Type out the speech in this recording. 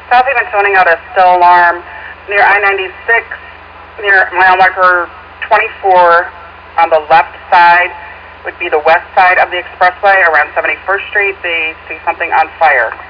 South Haven zoning out a still alarm near I-96, near mile marker 24 on the left side, would be the west side of the expressway around 71st Street. They see something on fire.